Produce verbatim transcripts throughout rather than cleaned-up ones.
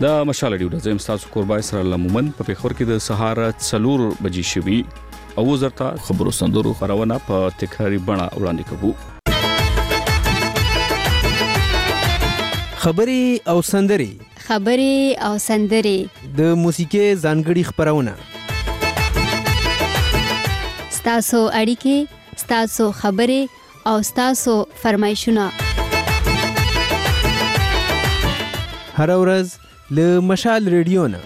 د مشال ډیو د زم تاسو قربای سره لمومن په پیښور کې د سهار څلور بجې شوي او زرتا خبرو سندرو خبرونه په تکراری بڼه وړاندې کوو. خبري او سندري خبري او سندري د موسیقي ځانګړي خبرونه ستاسو اړیکې ستاسو خبري او ستاسو فرمایشونه هر ورځ له مشال ریډیو نه.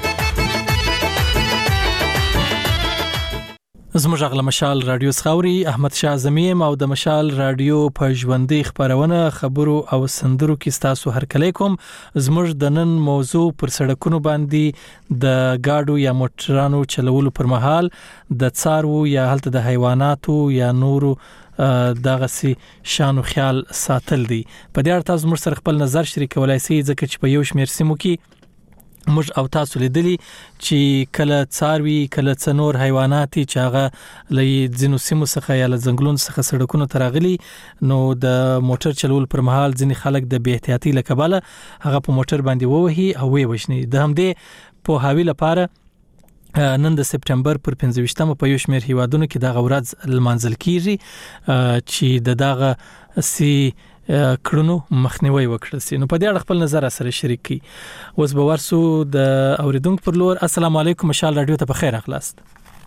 زموږ غل مشال رادیو سخاوري احمد شاه زمیم او د مشال رادیو په ژوندۍ خبرونه خبرو او سندرو کې تاسو هر کله کوم. زموږ د نن موضوع پر سړکونو باندې د گاډو یا موټرانو چلولو پر مهال د څارو یا هلته د حیواناتو یا نورو دغه سي شان او خیال ساتل دي. په دې اړه تاسو موږ سره خپل نظر شریکولای شئ ځکه چې په یو شمېر سیمو کې موږ او تاسو لیدلی چې کله څاروي کله څنور حیوانات چې هغه لې ځینو سیمو څخه یا له ځنګلونو څخه سړکونو تراغلي نو د موټر چلول پر مهال ځینې خلک د بې احتیاطي لکباله هغه په موټر باندې ووهي او وي وشني. د همدې په هاوی لپاره نن د سپټمبر پر پنځه ویشتمه په یو شمېر هیوادونو کې دغه ورځ لمانځل کیږي چې د دغه سي کړنو مخنیوي وکړل سي. نو په دې اړه خپل نظر سره شریک کړئ. اوس به ورسو د اوریدونکو پر لور. السلام علیکم مشال رادیو ته بخیر اخلاص.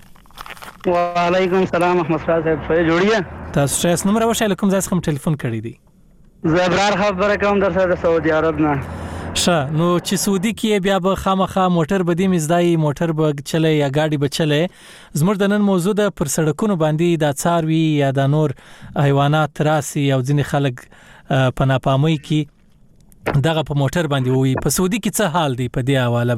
وعلیکم السلام احمد شاه صاحب څه جوړیه تاسو شایس نمبر واشه لکم ځای څخه ټلیفون کړی دی. زبرار خبره کوم در سره د سعودي عرب نه. ښه نو چې سعودي کې بیا به خامخا موټر به دې مزدای موټر به چلے یا گاډي به چلے. زموږ د نن موضوع د پر سړکونو باندې د څاروي یا د نور حیوانات راسي او ځینې خلک په ناپامۍ کې دغه په موټر باندې وي. په سعودي کې څه حال دی په دې حواله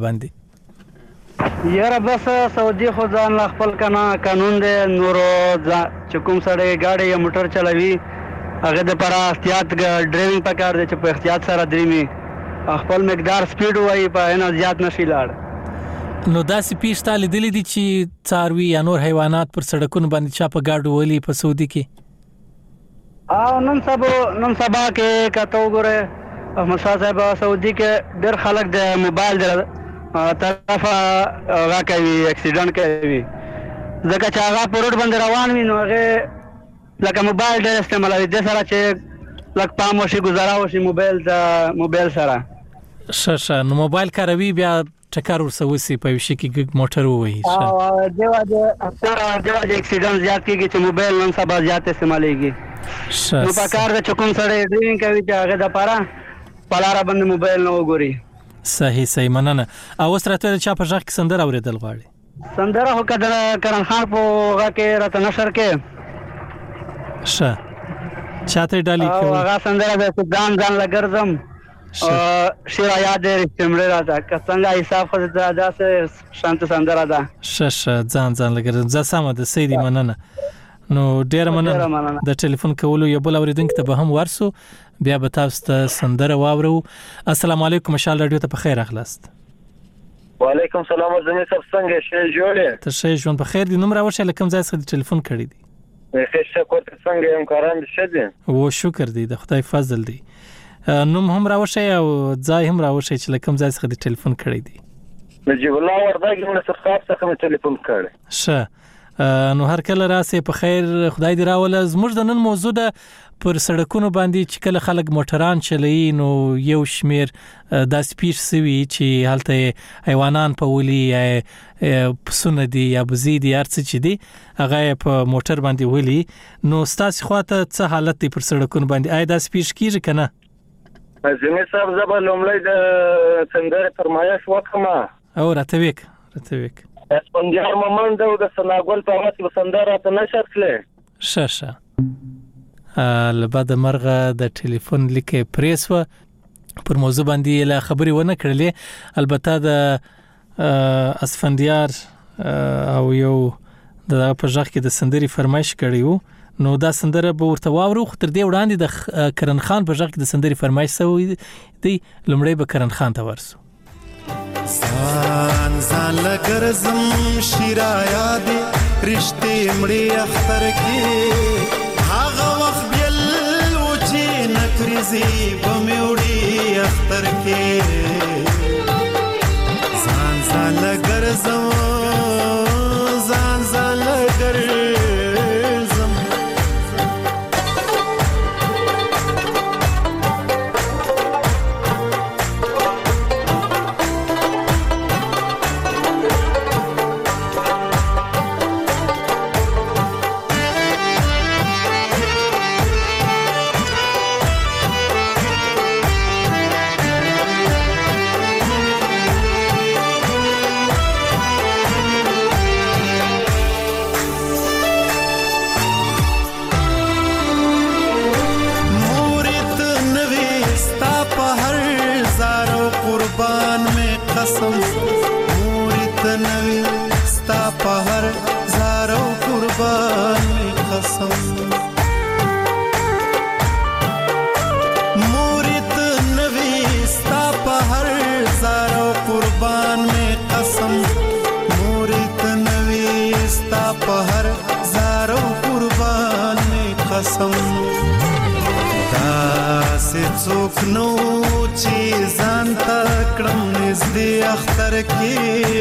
باندې؟ یاره بس سعودي خو ځان خپل کنه قانون دی نورو چې کوم سړی گاډي یا موټر چلوي هغه د پر احتیاط ډرایوینګ پکار دی چې په احتیاط سره دریمي خپل مقدار سپیډ وایي په نه زیات نشي لاړ. نو داسې پیښ تاله دلی دي چې څاروي یا نور حیوانات پر سړکونو باندې چا په گاډو ولي په سعودي کې؟ او نن سبا نن سبا کې کته وګوره احمد شاه صاحب سعودي کې ډېر خلک د موبایل د طرفه هغه کوي اکسیډنټ کوي ځکه چې هغه په روډ باندې روان وي نو هغه لکه موبایل ډېر استعمالوي د سره چې لکه پام وشي گزاره وشي موبایل د موبایل سره. ښه ښه نو موبایل کاروي بیا ټکر ورسوي په یو شي کې موټر ووهي. او د واده د واده اکسیډنټ زیات کیږي چې موبایل نن سبا زیات استعمالېږي. نو په کار د چکم سره ډرایوینګ کوي چې هغه د پاره پلاره باندې موبایل نه وګوري. صحیح صحیح مننه. او سره ته چا په ځخ کې سندره اوریدل غواړي؟ سندره هو کده کرن خان په هغه کې راته نشر کې ښه چاته ډالي کوي هغه سندره د ځان ځان لګرزم شیر یاد استمرار راته څنګه حساب خو دا داسه شانت سندره ده. ښه ښه ځان ځان لګرزم ځا سم ده سیدی مننه. نو ډیر مننه د ټلیفون کولو. یو بل اوریدونکو ته به هم ورسو بیا به تاسو ته سندره واورو. السلام علیکم مشال رادیو ته بخیر اخلاص. وعلیکم السلام زمي سب څنګه شې جوړه ته شې ژوند بخیر دي. نوم راوښه لکم ځای څخه ټلیفون کړی دی. ښه شکر ته څنګه یم کاران شه دي و شکر دی د خدای فضل دی. نوم هم راوښه او ځای هم راوښه چې لکم ځای څخه ټلیفون کړی دی. نجیب الله ورداګ نو سرخاب څخه ټلیفون کړی. ښه نو هر کله راسي په خیر خدای دې راوله. زموږ د نن موضوع ده پر سړکونو باندې چې کله خلک موټران چلوي نو یو شمیر داسې پیښ سوي چې هلته حیوانان په ولي یا پسونه دي یا بزي دي هر څه چې دي هغه په موټر باندې ولي. نو ستاسو خواته څه حالت دی پر سړکونو باندې؟ آیا داسې پیښ کیږي کنه؟ زمي صاحب زبر لومړی د سندره فرمایش وکما او راته وک راته وک اسپنجار ممند او د سناګل په واسطه سندره ته نشر کړل. ښه ښه لبعد مرغه د ټلیفون لیکه پریس و پر موضوع باندې له خبري ونه کړلې. البته د اسفندیار او یو د په ځخ کې د سندري فرمایش کړیو نو دا سندره به ورته واورو. خو تر دې وړاندې د کرن خان په ځخ کې د سندري فرمایش سوی دی. لمړی به کرن خان ته ورسو. ځان ځان لګرزم شیرا یاد رښتې مړې اختر کې هغه وخت بل و چې نکرزي بموړي اختر کې ګرځم ځان ځان ګرځم څوک نو چې ځان تکړم نږدې اختر کې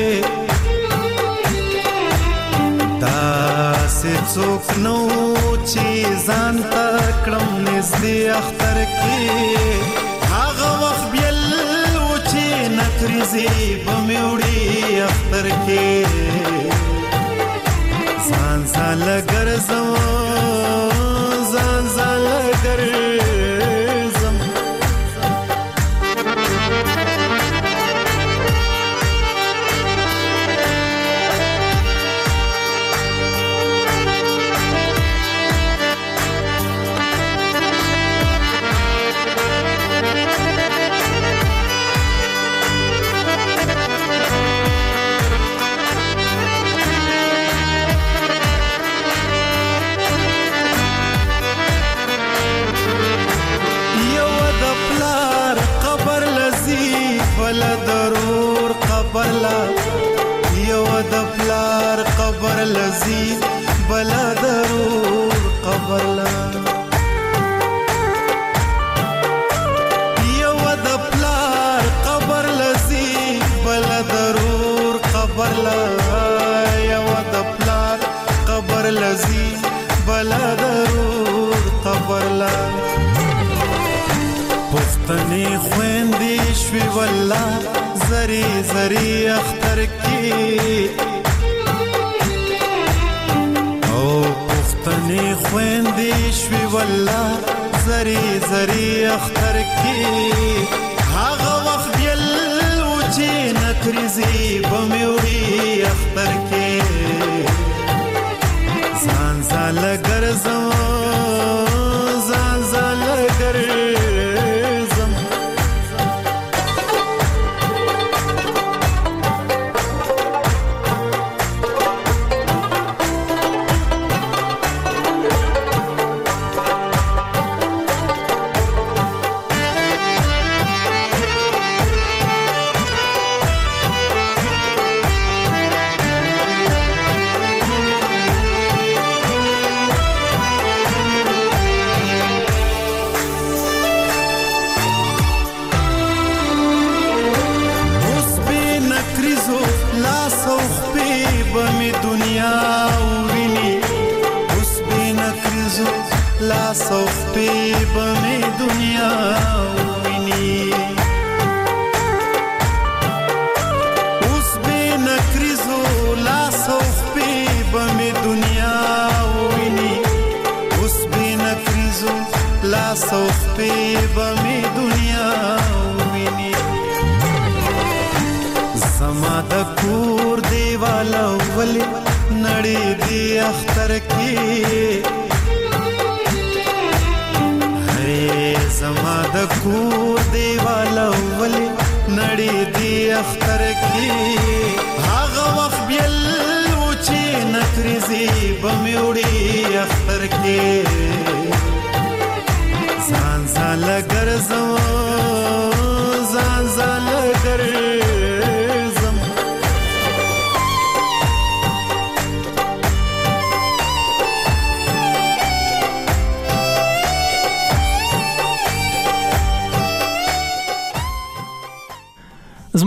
داسې څوک نو چې ځان تکړم نږدې اختر کې هغه وخت بیل و چې نکریزې به مې وړي اختر کې ځان ځان ګرځم ځان ځان ګرځم لذي بلا ضرور قبر لا یو د پلار قبر لذي بلا ضرور قبر لا یو د پلار قبر لذي بلا ضرور قبر لا پښتني خويندې شوي والله زري زري اختر کې پښتني خويندې شوي والله زري زري اختر کې هغه وخت بیل و چې نکریزې به مې وړي اختر کې ځان ځان ګرځم ځان ځان ګرځم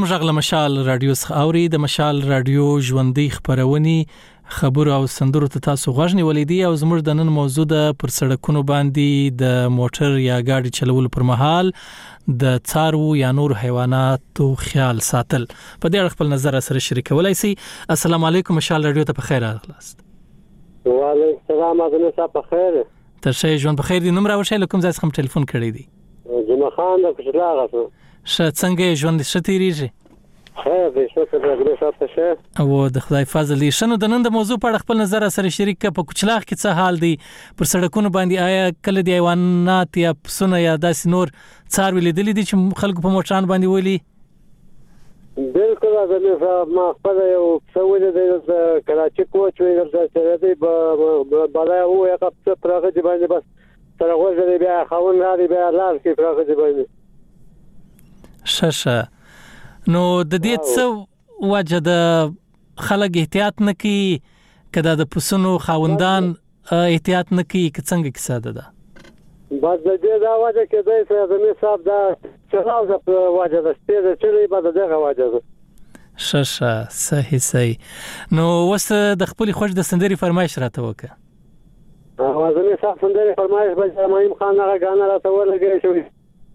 زموږ غل مشال رادیو څخه د مشال رادیو ژوندۍ خبرونی خبر او سندرو ته تاسو غوښنی ولیدي او زموږ د نن موضوع د پر سړکونو باندې د موټر یا گاډي چلول پر مهال د څارو یا نور حیواناتو خیال ساتل په دې اړه خپل نظر سره شریکولای شي. السلام علیکم مشال رادیو ته په خیر راغلاست. وعلیکم السلام اذن صاحب په خیر. تر شي ژوند په خیر دي. نوم راوښی کوم ځای څخه ټلیفون کړی دی؟ جمعه خان د کشلاغه څه. ش څنګه ژوند شتیریږي؟ خیر دې شکر دې تاسو شه. او د خدای فضل شنو د نن د موضوع په اړه خپل نظر سره شریک ک. په کوچلاغ کې څه حال دی پر سړکونو باندې؟ آیا کله دی حیوانات یا پسونه یا داسې نور څاروي لیدلې دي چې خلکو په موټران باندې ولي؟ بالکل دا ما خپل یو څولې د کراچي کوچ وی درته دی په بلای هو یو څه پرغه دی باندې بس تر غوږ دی بیا خاون را دی بیا لار کې پرغه دی باندې ششه. نو د دې څه وجه د خلک احتیاط نه کوي کدا د پسونو خاوندان احتیاط نه کوي که څنګه کیسه ده ده؟ بس د دې دا وجه کې دی چې د می صاحب دا چلاو د وجه د ستې چلی په دغه وجه ده. ششه صحیح صحیح. نو وس د خپل خوښ د سندري فرمایش راته وکړه. او زمي صاحب سندري فرمایش به مایم خان هغه غاڼه راته ولګی شوی.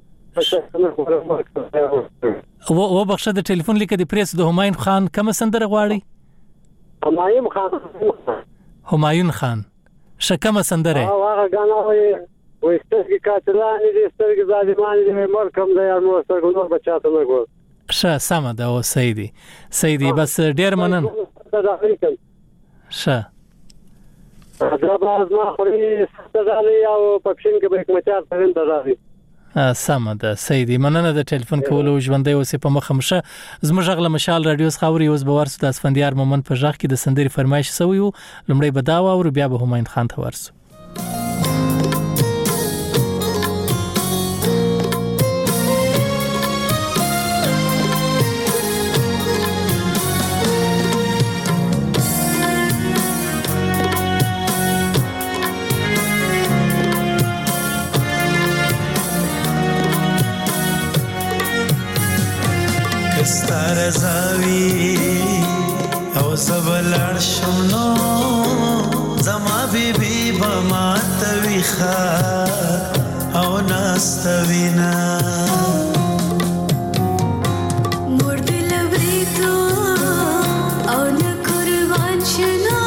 و و بخښه د ټلیفون لیک د پریس د همایون خان کوم سندره غواړي؟ همایون خان. همایون خان شکمه سندره؟ او هغه غاڼه وي وي سترګې کاتلانې دي سترګې ظالمانې دي مور کوم دی یار مو سترګو نور بچاته نه ګور. ښه سمه ده او صحیح دي صحیح دي. بس ډېر منن. ښه دا باز ما خوري ستداري او پکشن کې به کومچار ترين دراري. سمه ده صحیح دي. مننه د ټلیفون کولو ژوندۍ اوسې په مخه مشه. زموږ غل مشال رادیو څخه اوري اوس به ورسو د اسفندیار مومن په ژغ کې د سندري فرمایش سوی وو. لمړی به دا واورو بیا به همایون خان ته ورسو. زاوی او زبلړ شونو زما بیبي بما تويخه او ناستوینا مرد لبریتو او نه قربان شنو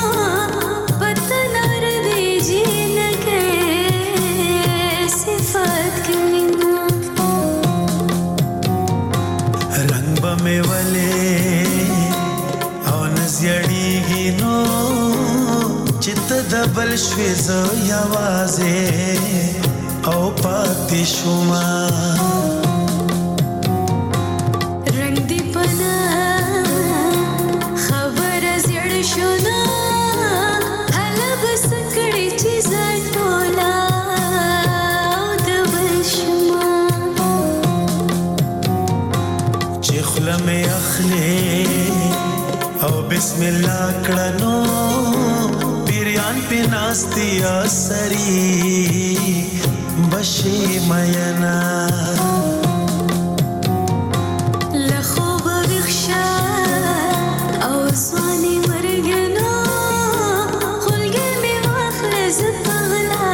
پتنار دی جینکه صفات کمینا رنگ بمه وله او نزیړیږي نو چت دبل شوي زو یوازه او پاتې شوما رنگ دی پنا خبر زړ شونا هله بس کړي چې زټولا دبل شوما چې خلمه اخلي او بسم الله کړنو پیران په ناستي اسري بشي مينا لخو بخشا او صاني مرګنا خلګي می واخلص پغلا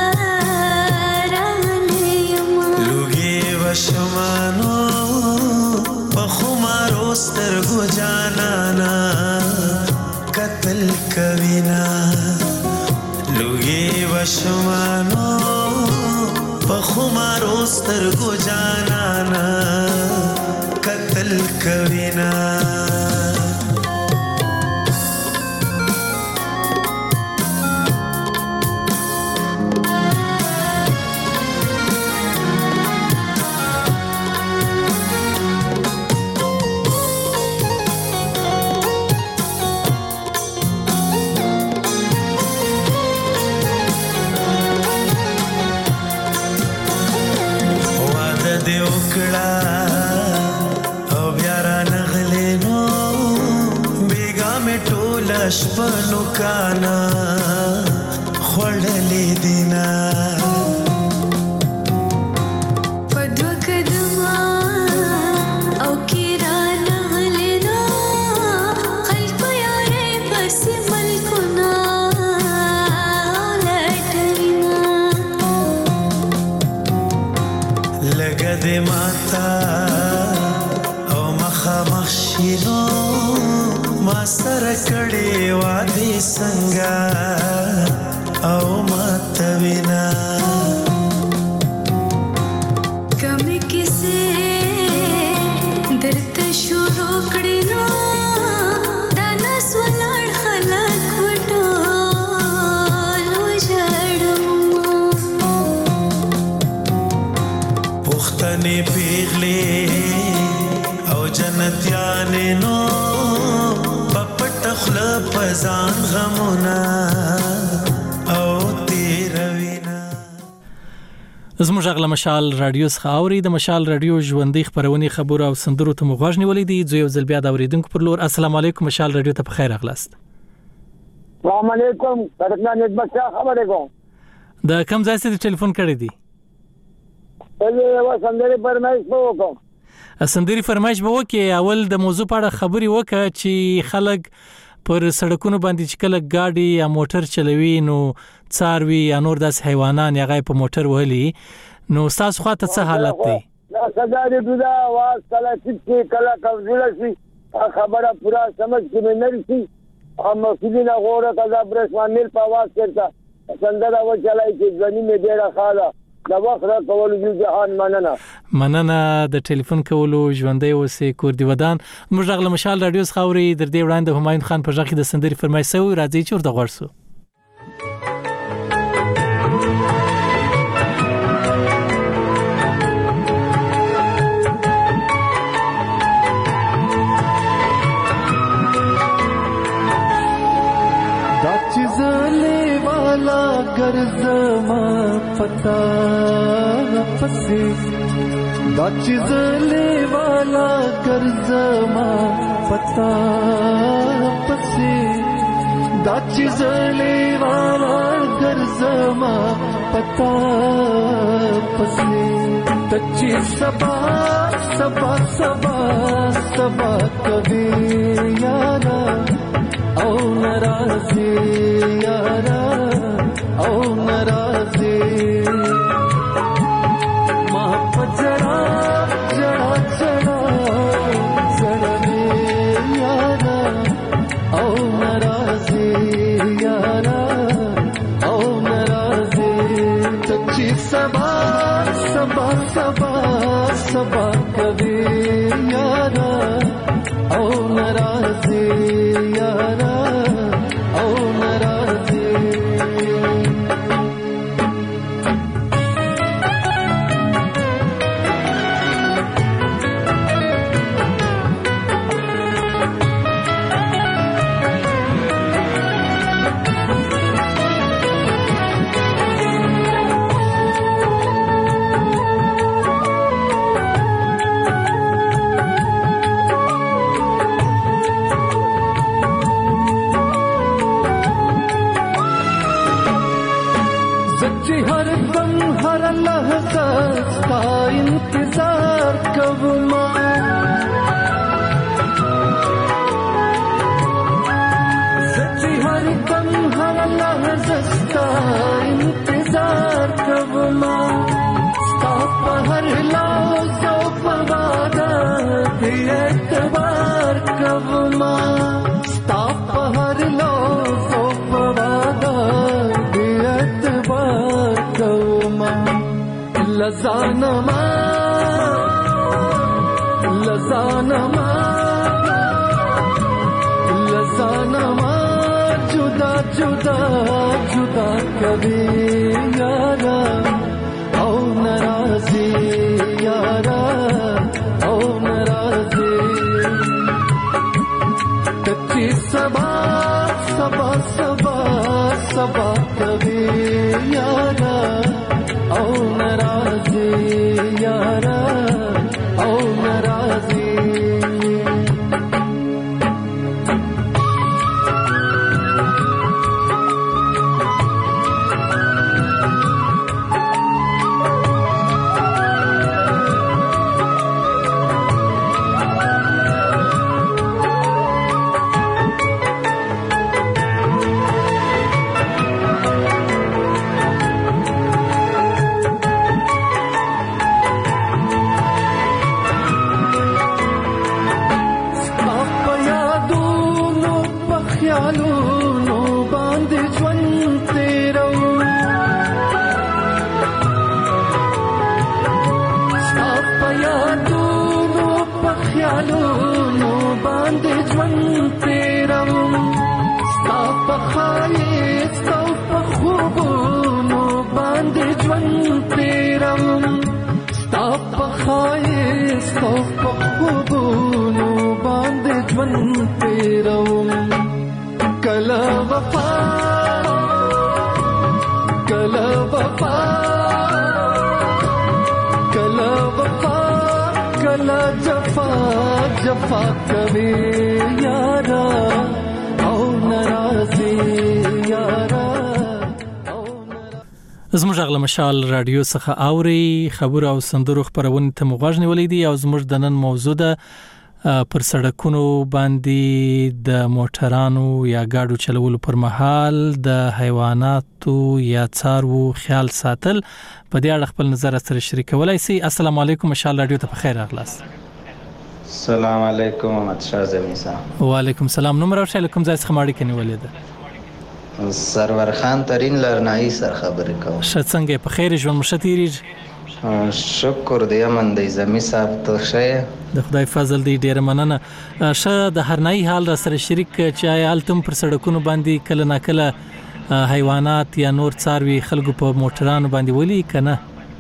رانه يما لوګي وشمانو بخمارو سترګو جانانا قتل کوینا لوګي وشمانو بخمارو سترګو جانانا قتل کوینا شپنو کانا خوړلې دینا پدو کدما او کیر دې څنګه او ماتوینا کمی کسے درته شروع کړي نو دا نس ولاړ خلک وټول وژړم پختنې پیغلې او جنتیانې نو پپټ خله پزان غمونه او تیروینا. زموږ غږ له مشال رادیو څخه اوري د مشال رادیو ژوندۍ خبرونه خبرو او سندرو ته مغواړ نیولې دي زه یو ځل بیا د اوریدونکو پر لور السلام علیکم مشال رادیو ته په خیر اغلاست. السلام علیکم کډکنا نیت بچا خبره کوم د کم ځای څخه ټلیفون کړی دی زه یو سندري فرمایش وکم سندري فرمایش به وکي اول د موضوع په اړه خبري وکړه چې خلک پر سړکونو باندې چې کله ګاډي یا موټر چلوي نو څاروي یا نور داس حیوانات یا غي په موټر وهلي نو تاسو خواته څه حالت دی؟ دا سزا دې دودا واس کله چې کله کوزل شي خبره پورا سمجھ کې نه نرسي هم مسؤلینا غوړه کله برسمان نیل په واس کرتا څنګه و چلای چې ځنی مې ډیره خاله دا وخت را کول دي جهان مننه مننه د ټلیفون کولو ژوندۍ اوسې کور دی ودان موږ غل مشال رادیو خاوري در دې وړاندې همایون خان په ځخې د سندري فرمایش سو راځي چې ورته غوړسو دا چیزله والا ګرځما پتا پسې دا چیزله والا ګرځما پتا پسې دا چیزله والا ګرځما پتا پسې تچې سبا سبا سبا سبا کبي یارا او ناراضي یارا او ناراضي ما پجرا جڑا جڑا زړه یارا او ناراضي یارا او ناراضي تچې سبا سبا سبا سبا کبي یارا او ناراضي یارا او ناراضي हर दम हर लहजा का इंतजार कब मां सच्ची हर दम हर लहजा का इंतजार कब मां स्टॉप हर लाओ जो पवादा के एतबार कब मां स्टॉप हर लाओ जो पवादा लजानमा लजानमा लजानमा जुदा जुदा जुदा कभी यारा औ नाराज़ी यारा औ नाराज़ी कच्ची सबा सबा सबा सबा कभी यारा औ नाराज़ी यारा औ नाराज़ी ژوند تیروم ستا په ښایست او په خوبونو باندې ژوند تیروم ستا په ښایست او په خوبونو باندې ژوند تیروم کله وفا کله وفا کله وفا کله جفا جفا کوي یارا او ناراضي یارا زموږ غل مشال رادیو څخه اوري خبر او سندرو خبرونه ته مغوښ نیولې دي او زموږ د نن موضوع ده پر سړکونو باندې د موټرانو یا گاډو چلولو پر مهال د حیواناتو یا څاروو خیال ساتل په دې اړه خپل نظر سره شریکولای شئ. السلام علیکم مشال رادیو ته بخیر راغلاست. السلام علیکم احمد شاه زمیسا. وعلیکم السلام. نو مرو شل کوم ځای څخه ماړی کني ولید سرور خان ترين لرنای سر خبرې کوم. شڅنګ په خیر ژوند مشتیری شکر دې امن دې زمي صاحب ته شه د خدای فضل دې ډیر مننه. شه د هرنای حال را سره شریک چې آلتم پر سړکونو باندې کله ناکله حیوانات یا نور څاروي خلکو په موټرانو باندې ولي کنه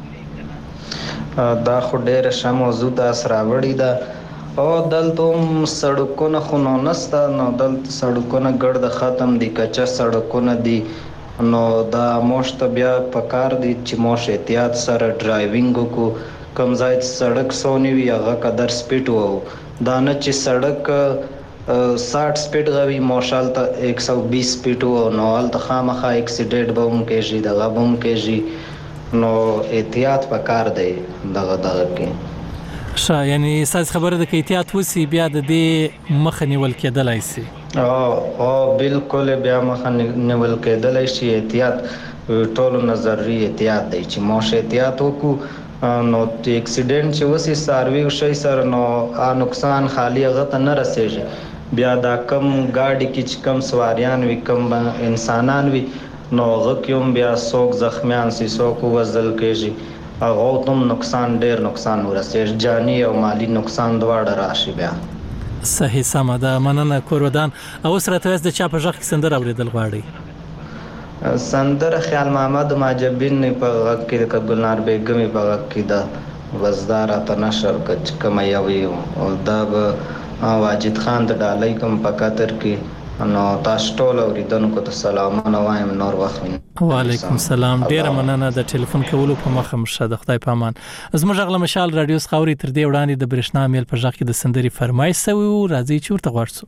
دا خو ډیر ښه موضوع ده سره وړي ده او دلته سړکونه خو نو نسته نو دلته سړکونه ګرد ختم دي کچا سړکونه دي نو دا موشت بیا پکار دي چې موش احتیاط سره ډرایوینګ کو کم ځای سړک سونی وی هغه قدر سپیډ وو دا نه چې سړک साठ سپیډ غوي مارشال ته एक सौ बीस سپیډ وو نو ال خامخا اکسیډنټ به هم کېږي دغه به هم کېږي نو احتیاط پکار دی دغه دغه کې ښه یعنی اساس خبره ده کې احتیاط وسی بیا د دې مخ نیول کېدلای شي او او بالکل بیا مخ نیول کېدلای شي احتیاط ټول نظری احتیاط دی چې موش احتیاط وکړو نو اکسیډنټ چې وسی ساروي شي سر نو نقصان خالی غته نه رسېږي بیا دا کم گاډي کې چې کم سواریان وي کم انسانان وي نو غکیوم بیا سوک زخمیان سي سوک وزل کېږي هغه تم نقصان ډیر نقصان ورسېږي جاني او مالی نقصان دواړه راشي بیا صحیح سم ده مننه کورودان او سره تاسو د چا په ځخ سندر اوریدل غواړي سندر خیال محمد ماجبین په غږ کې د ګلنار بیگم په غږ کې د وزدار ته نشر کچ کما یوي او دا واجد خان د ډالۍ کوم په کاتر کې نو تاسو ټول اوریدونکو ته سلامونه وایم نور وخت وعلیکم السلام ډیر مننه د ټلیفون کولو په مخه مشه د خدای پامان زموږ غل مشال رادیو خاوري تر دې وړاندې د برښنا میل په ځخ کې د سندري فرمایش سوي راځي چورته غواړو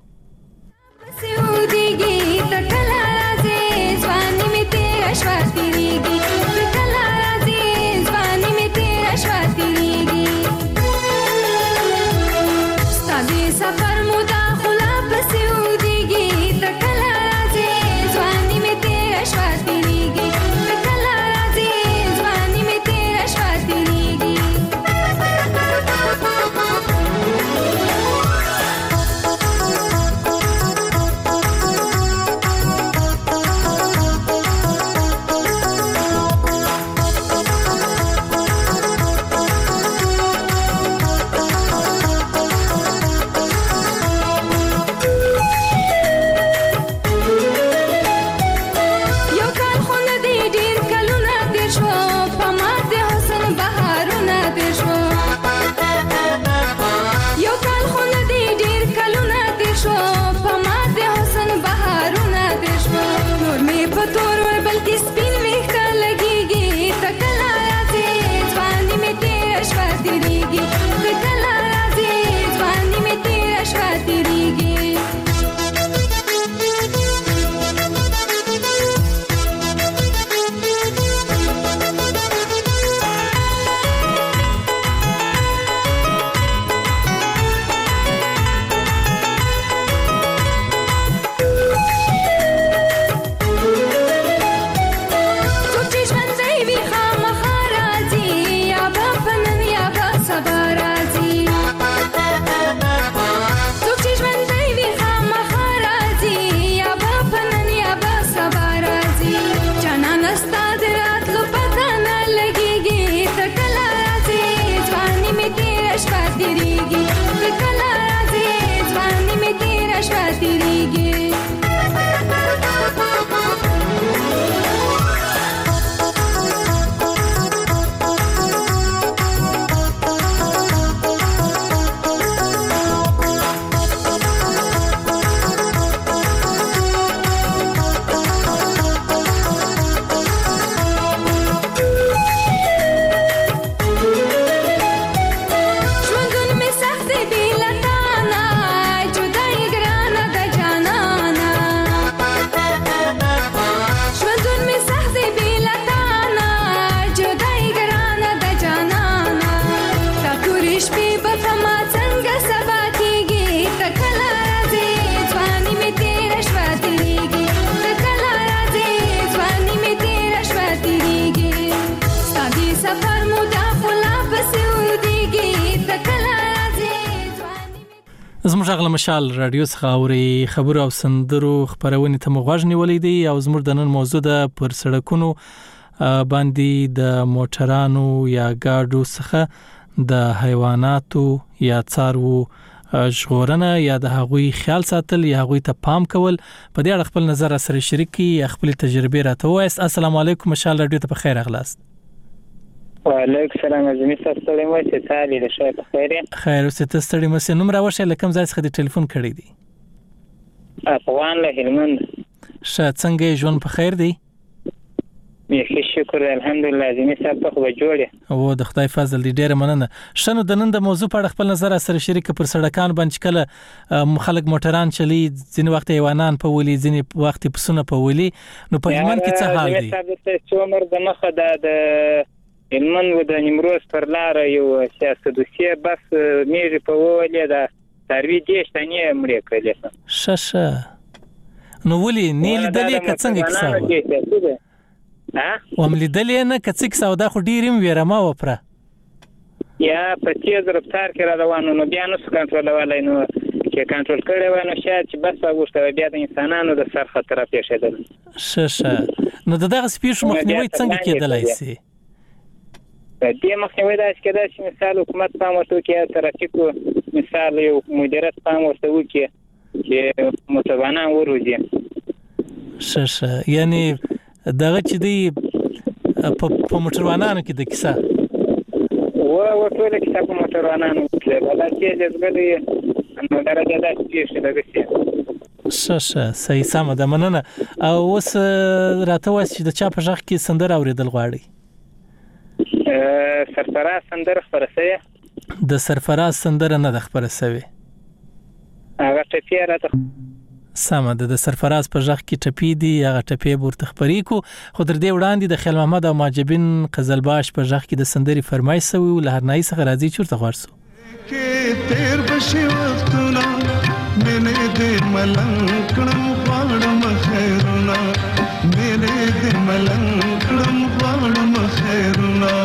Shwatiriगी, Vitala Aziz, Vani me tera shwatirigi. Stadi safar muda khula pasi udigi, Vitala Aziz, Vani me tera shwatirigi. Vitala Aziz, Vani me tera shwatirigi. زموږ غل مشال رادیو څخه اوري خبر او سندرو خبرونه ته مغوښ نیولې دي او زموږ د نن موضوع د پر سړکونو باندې د موټرانو یا ګاډو څخه د حیواناتو یا څارو ژغورنه یا د هغوی خیال ساتل یا هغوی ته پام کول په دې اړه خپل نظر سره شریکي خپل تجربه راته وایي. السلام علیکم مشال رادیو ته په خیر اغلاست. وعلیکم السلام عزیزي ستړي مې چې تعالی له شي په خیر خیر اوسه ته ستړي مې نوم راوښه لکم ځای څخه د ټلیفون کړی دی افغان له هلمند شه څنګه ژوند په خیر دی؟ یې شکر الحمدلله عزیزي صاحب په خو جوړه او د خدای فضل دی ډیره مننه. شنو د نن د موضوع په اړه خپل نظر سره شریک پر سړکان باندې کله خلک موټران چلی ځینې وخت حیوانان په ولي ځینې وخت پسونه په ولي نو په هلمند کې څه حال دی؟ چې عمر د مخه د هلمند و د نیمروز پر لار یو سیاستدوسی بس میږي په ولې د سروي دیشتنی مړې کړل ششه نو ولي نیل دلې کڅنګ کیسه ها وملي دلې نه کڅک سودا خو ډیرم ویرما وپره یا په تیز رفتار کې را روانو نو بیا نو کنټرول ولای نو چې کنټرول کړي ونه شاید چې بس واغښته بیا د انسانانو د سر خطر پیښیدل ششه نو دغه سپیش مخنیوي څنګه کېدلای شي؟ دې مخنیوي دا چې دا چې مثال حکومت پام ورته کوي ترافیکو مثال یو مدیریت پام ورته کوي چې متوانه وروځي ششه یعنی دغه چې دی په موټروانانو کې د کیسه و و ټول کې په موټروانانو کې دا چې جذبه نو درجه دا چې دغه څه ششه صحیح سم ده مننه. او اوس راته واس چې د چا په ځخ کې سندره اوریدل غواړي؟ سرفراز سندره خبره سوي د سرفراز سندره نه د خبره سوي هغه ټپی راته سم ده د سرفراز په ځخ کې ټپی دی هغه ټپی ورته خبرې کو خو در دې وړاندې د خیال محمد او ماجبین قزلباش په ځخ کې د سندري فرمایش سوي ول هرنای څخه راځي چورته غوړسو کې تیر بشي وختونه مینه دې ملنګ کړم غواړم خیرونه مینه دې ملنګ کړم غواړم خیرونه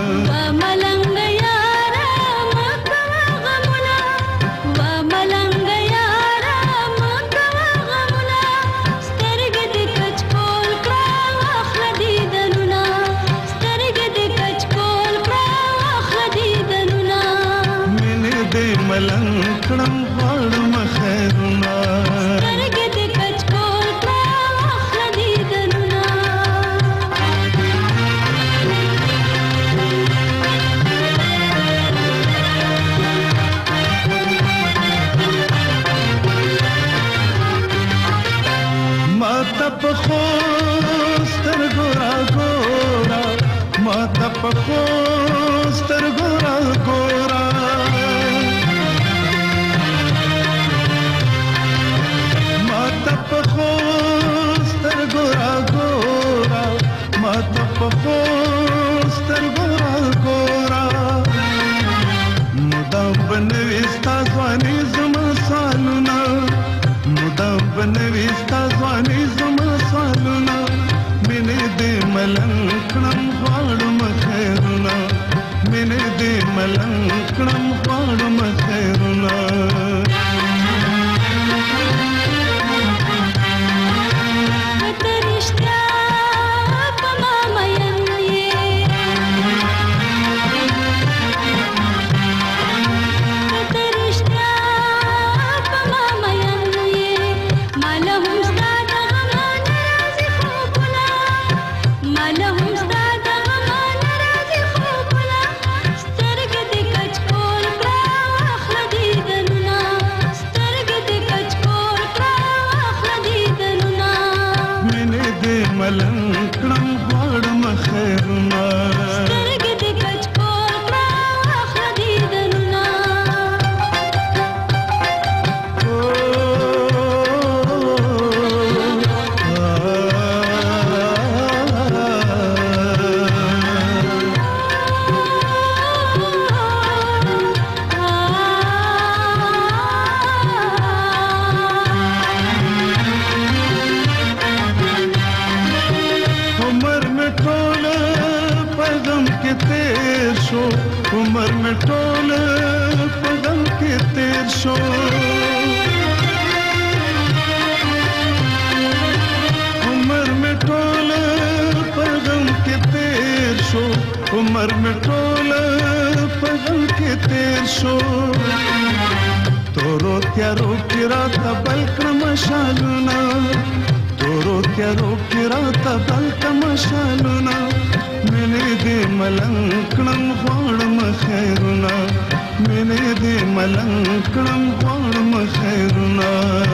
پخوستر ګورا ګورا ماته پخوستر ګورا ګورا ماته پخوستر ګورا ګورا مدام بنوي ستاسواني زما سالونه مدام بنوي ستاسواني زما سالونه مینه دې ملنګ کړم غواړم خیرونه مینه دې ملنګ کړم غواړم خیرونه عمر میں ټول په غم کې تیر شو عمر مې ټول په غم کې تیر شو تورو تیارو کې راته بل کړم شالونه تورو تیارو کې راته بل کړم شالونه مینې دې ملنګ کړم غواړم خیرونه مینې دې ملنګ کړم غواړم خیرونه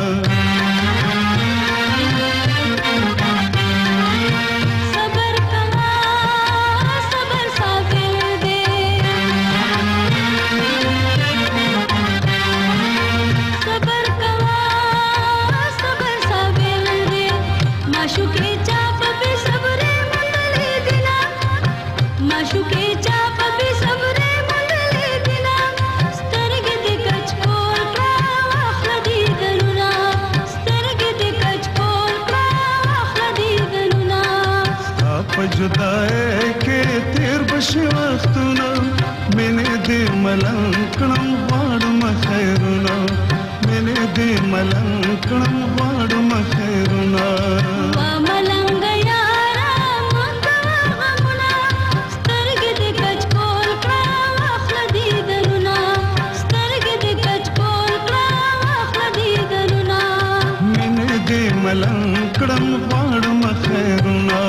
جدای کې تیر بشي وختونه مینې دې ملنګ کړم غواړم خیرونه مینې دې ملنګ کړم غواړم خیرونه وا ملنګ یارا مونږه غمونه سترګې دې کچ کول کړه واخله دې دلونه سترګې دې کچ کول کړه واخله دې دلونه مینې دې ملنګ کړم غواړم خیرونه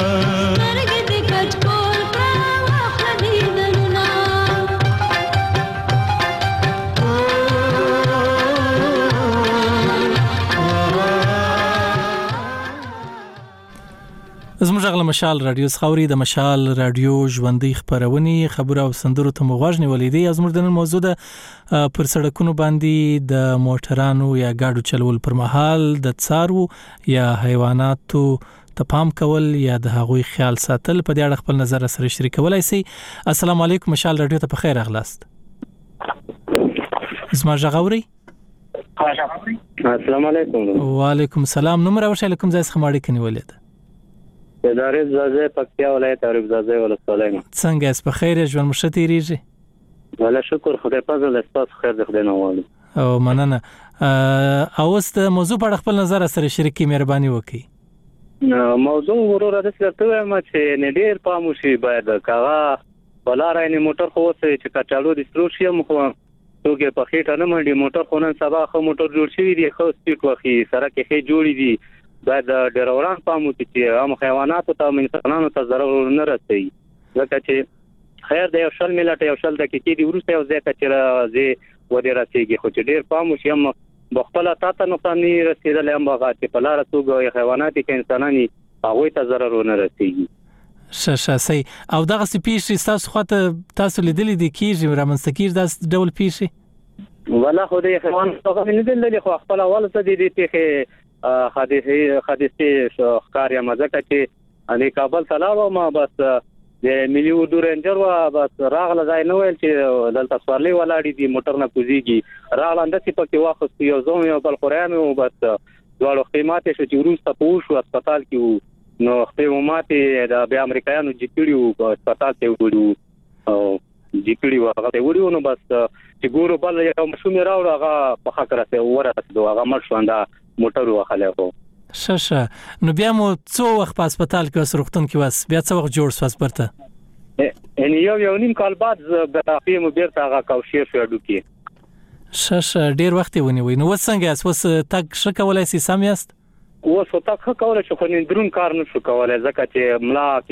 زموږ غل مشال رادیو خاوري د مشال رادیو ژوندۍ خبرونه خبره او سندرو ته مغواژ نیولې دي زموږ د نن موضوع ده پر سړکونو باندې د موټرانو یا گاډو چلول پر مهال د څارو یا حیواناتو ته پام کول یا د هغوی خیال ساتل په دې اړه خپل نظر سره شریکولای شئ. السلام علیکم مشال رادیو ته په خیر اغلاست. زما ژغوري السلام علیکم. وعلیکم السلام. نمبر او شلیکم زاس خماړي کني ولید ادارې زازه پکتیا ولایت عارف زازه ولسوالۍ. څنګه اس په خیر ژوند مشته ریږي؟ ولا شکر خدای پاک له تاسو خیر د خدای نووالي او مننه. اوست موضوع په خپل نظر سره شریکي مهرباني وکړئ. موضوع ورور د سلطه ما چې نډیر پاموشي باید کاغه ولارای موټر خو چې کټالو د ستروشي مخ توګه په خېټه نه منډي موټر خو نن سبا خو موټر جوړ شوی دی خو سپیډ وخی سره کې خې جوړی دي باید ډیروران پامو چې هم حیوانات ته انسانانو ته ضرر نه رسي ځکه چې خیر د یو شل ملت یو شل دقیقې دی ورسته یو ځای ته چې راځي ودی راسيږي خو چې ډیر پاموشي هم بخپل تاسو نقصان نه رسیدل هم هغه چې په لار توګه حیوانات کې انساناني هغه ته ضرر نه رسيږي. شاشه سي او دغه سپیشي تاسو خاطر تاسو لیدلې دي کیږي رامنستکیر د ډول پیشي ولا خو د حیوان څنګه نه لیدلې خو خپل اول څه دي دي ته حادثه حادثه ښکار یا مزه چې ان کابل تلاړو ما بس د ملي ودو رنجر وا بس راغله ځای نو ویل چې دلته سوارلي ولاړې دي موټر نه کوزيږي راغله اندسي پکې واخص یو زوم یو بل خورام او بس دوړو قیمت شو چې روسته پوښو هسپتال کې نو خپلوماتي د بیا امریکایانو جکړیو په هسپتال کې وړو او جکړیو هغه ته وړو نو بس چې ګورو بل یو مشوم راوړ هغه په خاطر ته ورته هغه مرشواندا موټر واخله هو شاشه نو بیا مو څو وخت په هسپتال کې وسرختون کې واس بیا څو وخت جوړ سواس پرته ان یو یو نیم کال بعد بتاقیم بیرته هغه کوشیر شو ډوکی شاشه ډیر وخت ونیوي نو وسنګ اس وس تک شکولای سي سميست اوس وتا کولای شو خو درون کار نه شو کولای ځکه چې ملا کې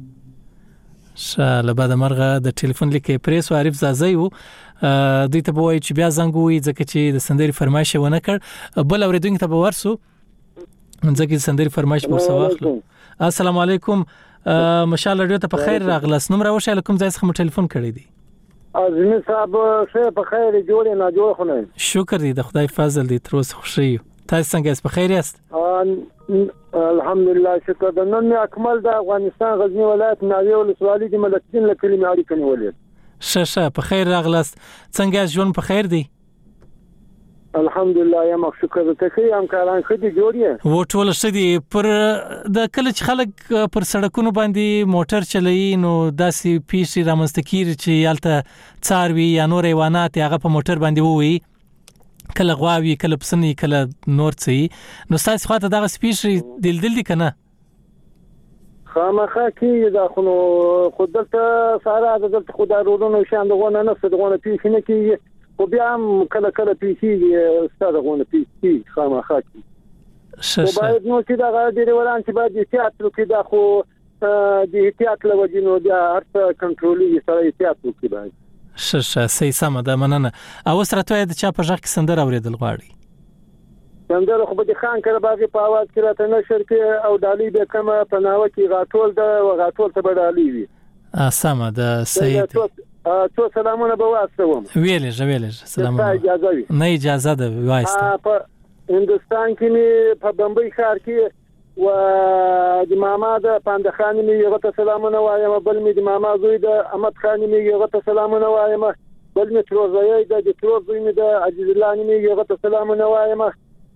شاله بعد مرغه د ټلیفون لیکي پریس او عارف زازي وو دوی ته وایي چې بیا زنګ وي ځکه چې د سندري فرمایش ونه کړ بل اوریدونکو ته ورسو ځکه سندري فرمایش ورسو واخلو. السلام علیکم مشال رادیو ته په خیر راغلاس. نمبر او شلیکم زاس خم ټلیفون کړی دی ازمي صاحب شه په خیر جوړ نه جوړ خو نه شکر دی د خدای فضل دی تر اوسه خوشی تاسو څنګه اس په خیر یاست؟ الحمدلله شکر د نن اکمل د افغانستان غزنی ولایت ناوی ولسوالۍ کې ملکدین لکلي معاری کني ولید شاشه په خیر راغلاست. څنګه ژوند په خیر دی؟ الحمدلله یم شکر ته کې هم کاران خدي جوړیه و ټول شدي پر د کله چې خلک پر سړکونو باندې موټر چلوي نو داسې پیشي رامستکیر چې یالته څاروي یا نور حیوانات هغه په موټر باندې ووي کله غواوي کله پسنی کله نور څه نو تاسو خاطر دغه سپیشي دل دل دي کنه خامخا کې دا خو خو دلته سارا دلته خو دا رودونو شان دغه نه څه دغه پیښ نه کیږي خو بیا هم کله کله پیښیږي ستاسو دغه پیښ خامخا کې شش باید نو چې دا غوډي وران چې باید احتیاط وکړي دا خو د احتیاط لوجې نو بیا هر څه کنټرولي سره احتیاط وکړي باید شش صحیح سم ده مننه او سره ته د چا په ځخ کې سندر اوریدل غواړي سندر خو به خان کړه باغی په आवाज کې راته نشر کې او دالی به کما په ناوه کې غاټول ده غاټول ته بدالي وي سم ده صحیح تو سلامونه به واسطوم ویلې ویلې سلامونه اجازه وي نه اجازه ده وایسته په هندستان کې می په بمبئی ښار کې و د ماما د پاندخان می یو ته سلامونه وایم بل می د ماما زوی د احمد خان می یو ته سلامونه وایم بل می تروزای د تروزوی می د عزیز الله می یو ته سلامونه وایم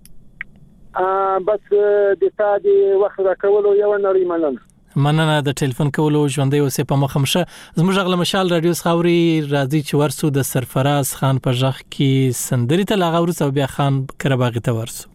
بس د تادي وخت راکولو یو نړۍ مننه مننه د ټلیفون کولو ژوندۍ اوسې په مخمشه زموږ غل مشال رادیو خاوري راځي چې ورسو د سرفراز خان په ځخ کې سندري ته لاغورس او بیا خان کرباغي ته ورسو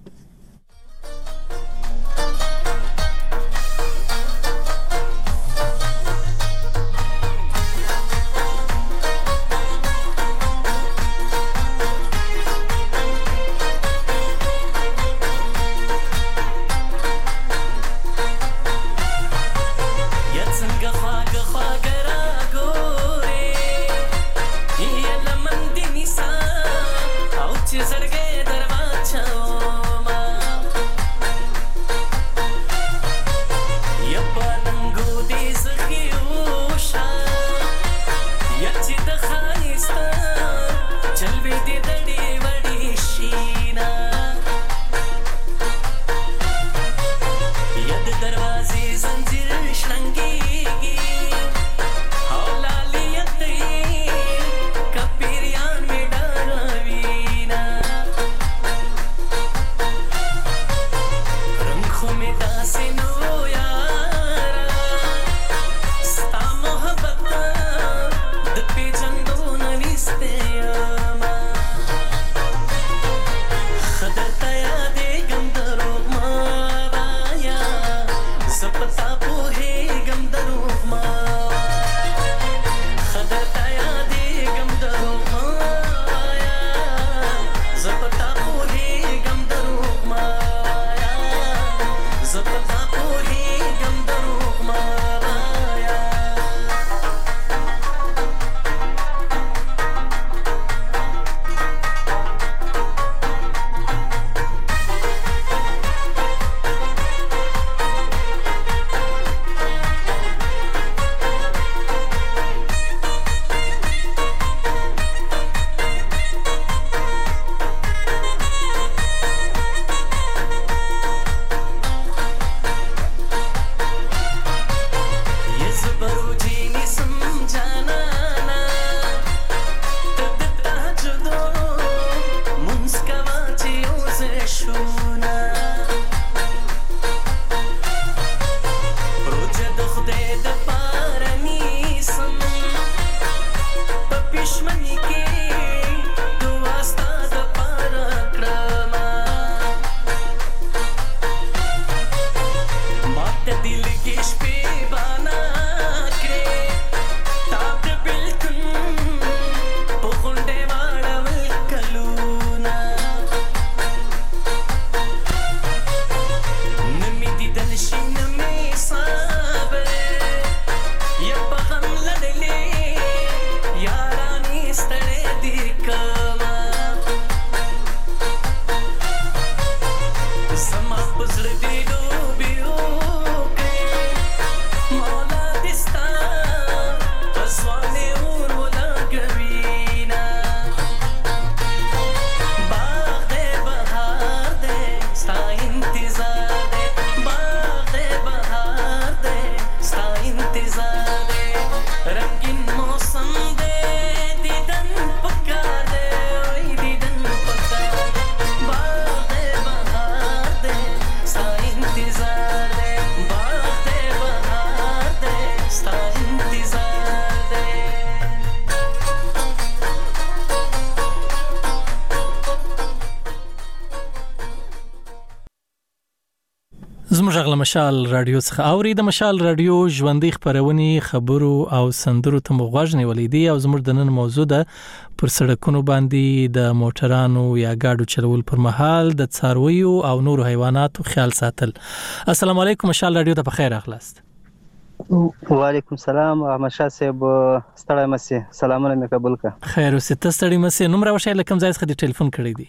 راغله مشال رادیو څخه اوري د مشال رادیو ژوندۍ خبرونه خبرو او سندرو ته مغواژنې ولیدي او زموږ د نن موضوع ده پر سړکونو باندې د موټرانو یا گاډو چلول پر مهال د څارویو او نور حیواناتو خیال ساتل. السلام علیکم مشال رادیو ته بخیر راغلاست. وعلیکم السلام احمد شاه صاحب ستړی مسي سلامونه مې قبول کړه. خیر اوسې ته ستړی مسي نوم راوښیه لکم ځای څخه د ټلیفون کړی دی.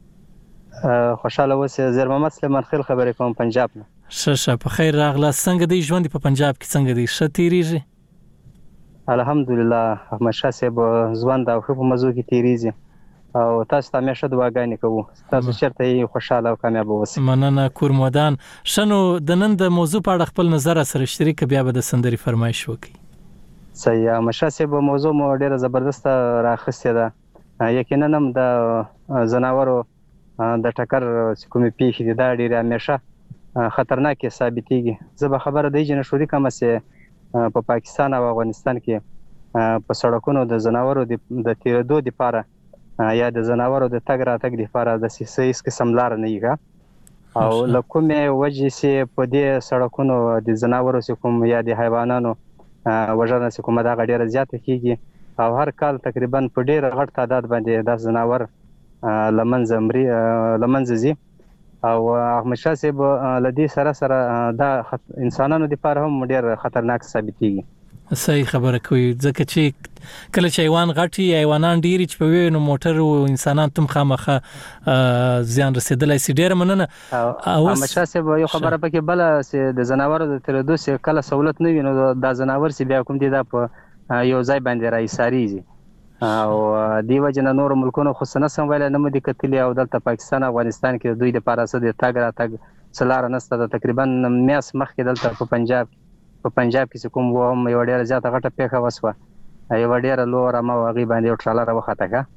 خوشاله اوسه زیر محمد سلیمان خیل خبرې کوم پنجاب نه. ښه په خیر راغلاست. څنګه دی ژوند په پنجاب کې څنګه دی ښه تیریږي؟ الحمدلله احمد شاه صاحب ژوند او ښه په مزو کې تیریږي او تاسو ته همیشه دعاګانې کوو تاسو چیرته یې خوشاله او کامیاب اوسئ. مننه کورمودان. شنو د نن د موضوع په اړه خپل نظر سره شریک بیا به د سندري فرمایش وکړي. صحیح احمد شاه صاحب موضوع مو ډیره زبردست راخسته ده. یقینا هم د زناورو د ټکر کومې پیښې دي دا ډیره همیشه خطرناکه ثابتېږي. زه به خبره دی چې نشوري کومه سه په پاکستان او افغانستان کې په سړکونو د زناورو د تیرېدو لپاره یا د زناورو د تګ راتګ لپاره د سیسیس قسم لار نه یې او لکه وجه سه په دې سړکونو د زناورو سه کوم یا د حیواناتو وژنه سه کومه دا ډیره زیاته کیږي او هر کال تقریبا په ډیره غټ تعداد باندې د زناور لمنځه مري لمنځه زی او احمد شاه صاحب لدی سره سره دا انسانانو لپاره هم ډیر خطرناک ثابتېږي. صحیح خبره کوي ځکه چې کله چې حیوان غټي حیوانان ډیر چې په وینو موټر او انسانان تم خامخه زیان رسیدلای سي. ډیر مننه. او احمد شاه صاحب یو خبره پکې بل چې د زناورو د ترېدو سه کله سہولت نه ویني د زناور سي بیا کوم دي دا په یو ځای باندې راځي او دی وجنه نور ملکونو خو سن سم ویل نه مدي کتلی او دلته پاکستان افغانستان کې دوی د پاراسه د تاګ را تاګ څلار نسته د تقریبا میاس مخ کې دلته په پنجاب په پنجاب کې کوم و هم یو ډیر زیاته غټه پیښه وسوه یو ډیر لور ما وغي باندې یو ټرالر وخته کا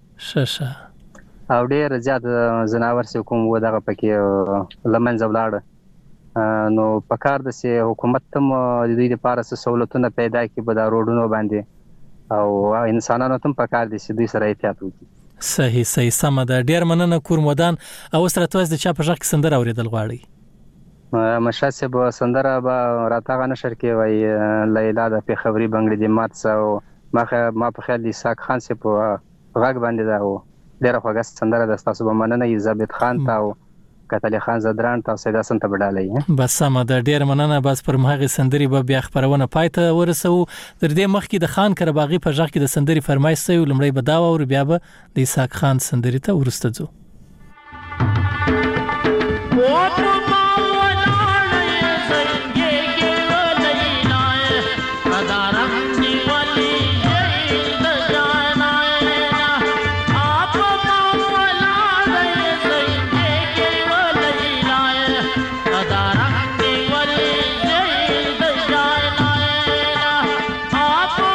ششه او ډیر زیات زناور سه کوم و دغه پکې لمنځ ولاړ نو په کار د سه حکومت تم د دې لپاره سہولتونه پیدا کړي په دا روډونو باندې او انسانانو ته په کار دي چې دوی سره احتیاط وکړي. صحیح صحیح سم ده. ډیر مننه کورمودان. او سره تاسو د چا په ځخ سندره اوریدل غواړي؟ مشا صاحب سندره به راتاغه نشر کې وای لیلا د پیښوري بنگړي د مات سو مخه ما په خیال دي ساک خان صاحب غږ باندې دا و ډیر خوږه سندره د تاسو به مننه یزابت خان تاو کتل خان زدران تاسو سیدا سنت بدلای. بس سم ده. ډیر مننه. بس پر مهغه سندري به بیا خبرونه پایته ورسو. تر دې مخکې د خان کرباغي په ځخ کې د سندري فرمایش سوي لمړی به دا او بیا به د اسحاق خان سندري ته ورسته ځو.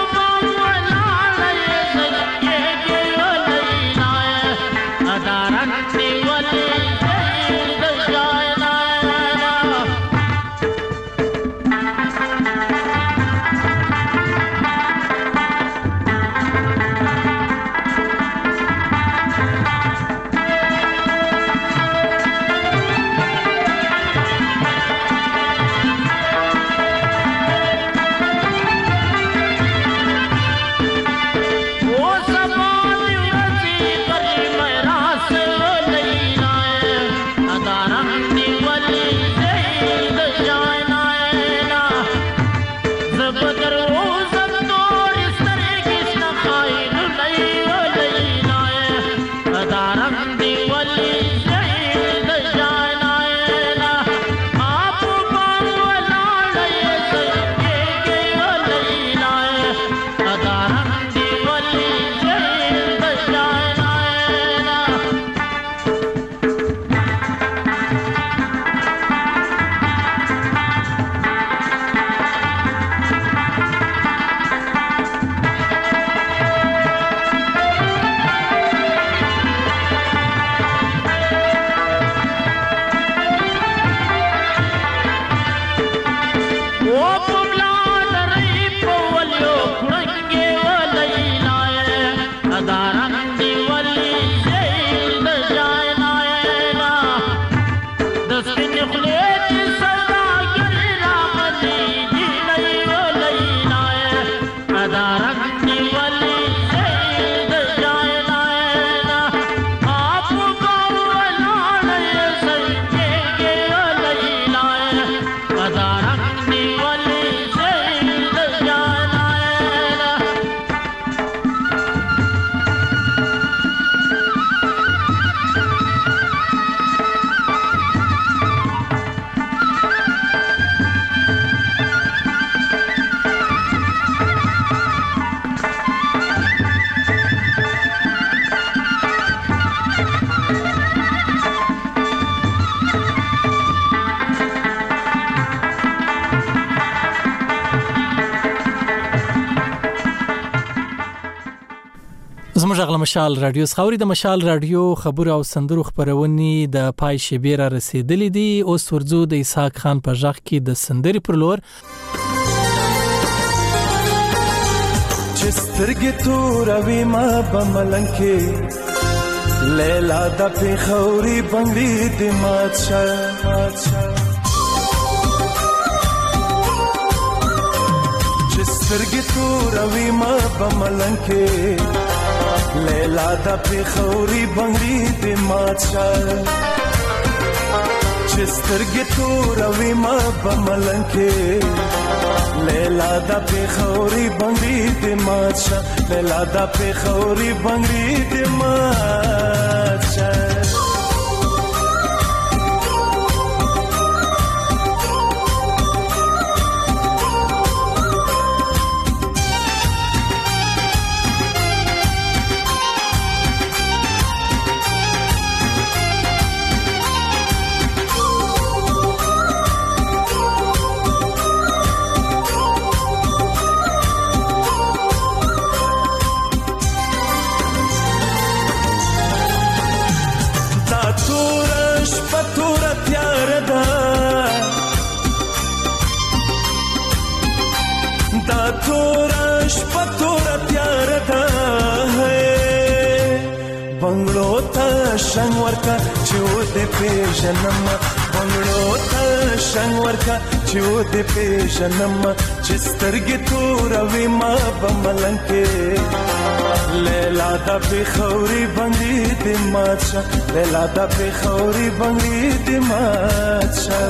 Daran زموږ غل مشال رادیو خاوري د مشال رادیو خبر او سندرو خبرونې د پای شبیر رسیدلې دي او سورزو د اسحاق خان په ژغ کې د سندري پر لور چسترګې توروي ما بملنګ کې لیلا د پیښوري بنګړي د مات شه چسترګې توروي ما بملنګ کې لیلا د پیښوري بنګړي د مات شه چسترګې توروي ما بملنګ کې لیلا دا پیښوري بنګړي د مات شه لیلا دا پیښوري بنګړي د مات شه تورش پتور پیار دا ہے بنگلو تا شنور کا چود پیژنم بنگلو تا شنور کا چود پیژنم چسترګې توروي ما بملنګ کې لیلا دا پیښوري بنګړي د مات شه لیلا دا پیښوري بنګړي د مات شه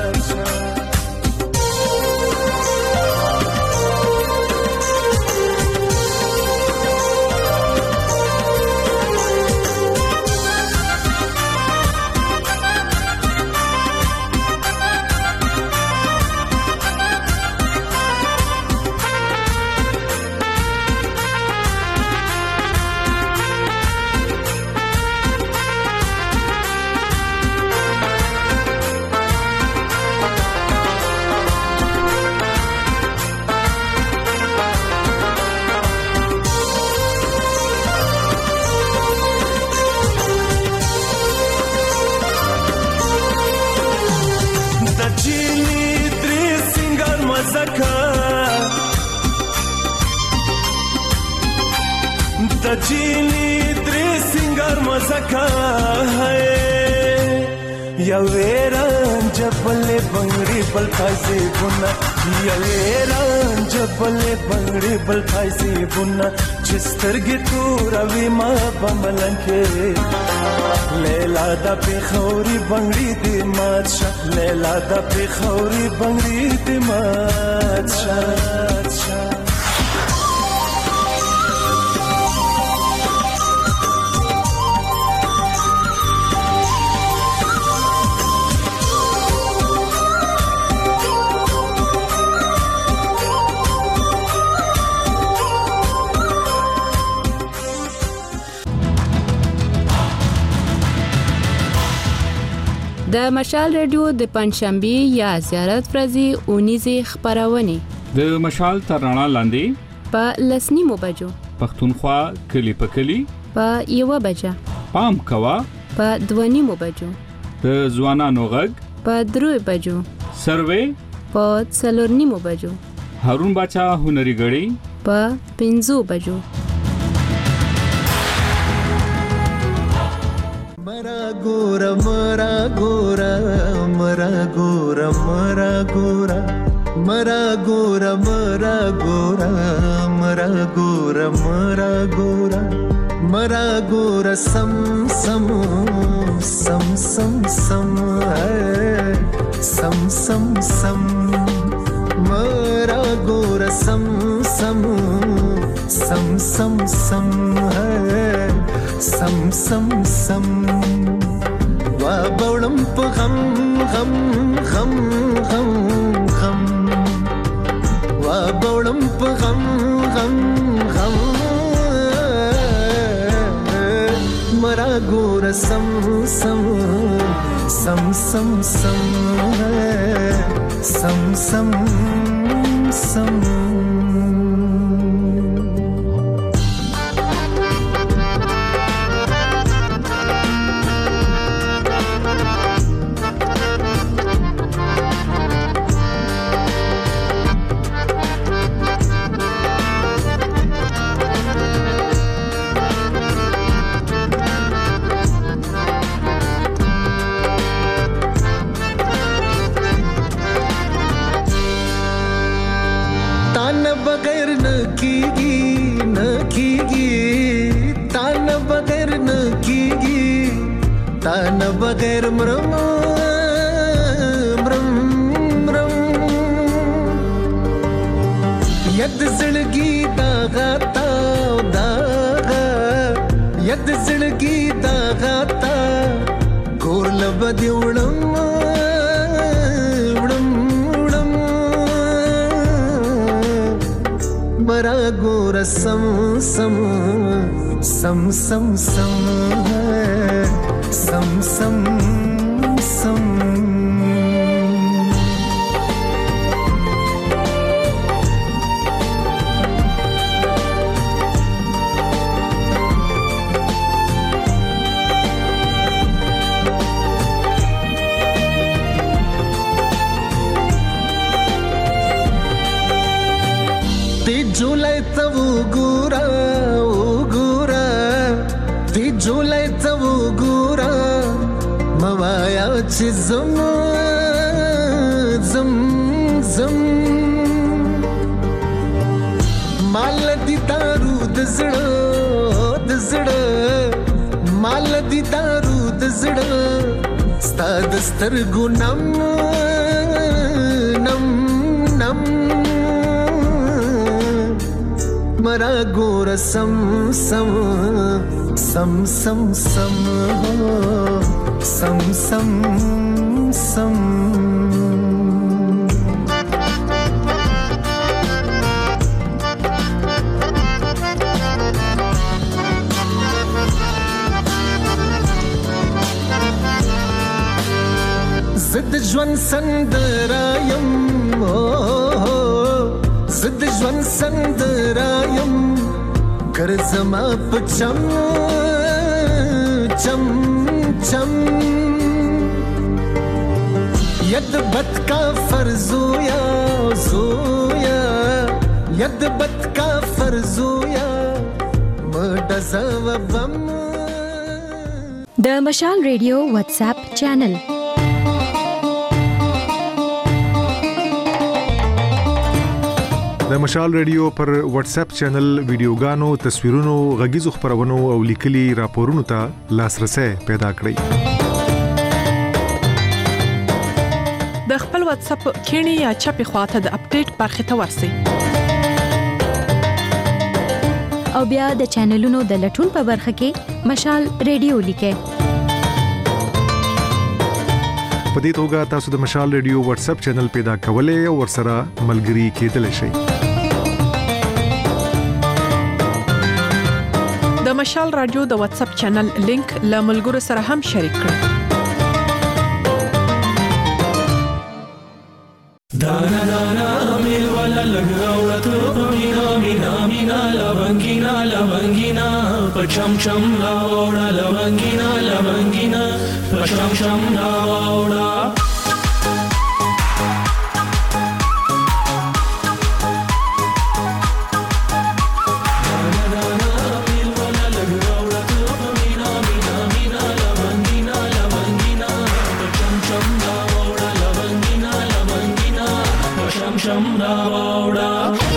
تجینی دری سنگر مزکا ہے یا ویران جبل بنگڑی بل پھائزی بنا یا ویران جبل بنگڑی بل پھائزی بنا چسترګې توروي ما بملنګ کې لیلا دا پیښوري بنگړي د مات شه لیلا دا پیښوري بنگړي د مات شه د مشال رادیو د پنځشنبه یا زیارت ورځې اونیزه خبرونه د مشال ترانه لاندې په لسنیمو بجو پښتونخوا کلی په کلی په یو بجه پام کوا په دوانیمو بجو د ځوانانو غږ په درو بجو سروې په څلورنیمو بجو هارون باچا هنري غړي په پنځو بجو مرا ګورا مرا ګورا مرا ګورا مرا ګورا مرا ګورا مرا ګورا مرا ګورا مرا ګورا مرا ګورا سم سم سم سم سم سم سم سم مرا ګورا سم سم سم سم سم سم سم سم وا بولم په غم غم غم غم غم وا بولم په غم غم غم مرا ګور سم سم سم سم سم سم سم سم कीगी न कीगी तान बगैर न कीगी तान बगैर मरम मरम मरम यद जिंदगी दागा ताव दागा यद जिंदगी दागा ता गोर लबदी उड़म मरा गोर सम सम सम सम सम सम सम सम जुलाई तब गुरा ओ गुरा ती जुलाई तब गुरा मवाया चिजम जम जम माल दी दारू दजड़ा दजड़ा माल दी दारू दजड़ा स्ता दस्तर गुनम नम नम मरा गोर सम सम सम सम सम सम सम सम जिद ज्वन संदरायम जिद ज्वन संदरायम कर जमा पचम चम चम यद बत का फर्जोया जोया यद बत का फर्जोया मडज़वबम द Mashaal radio WhatsApp channel د مشال ریډیو پر واتس اپ چینل ویډیوګانو تصویرونو غږیزو خبرونو او لیکلي راپورونو ته لاسرسي پیدا کړئ د خپل واتس اپ کینی یا چپی خواته د اپډیټ برخه ته ورسئ او بیا د چینلونو د لټون په برخه کې مشال ریډیو لیکئ په دې توګه تاسو د مشال ریډیو واتس اپ چینل پیدا کولای او ورسره ملګري کېدلی شئ د مشال رادیو د واتس اپ چینل لینک له ملګرو سره هم شریک کړئ دانا دانا مل ولا لګاوړه ته مینا مینا مینا لونګینا لونګینا پچم چم لاوړه لونګینا لونګینا پچم چم لاوړه Sham Sham Ravauda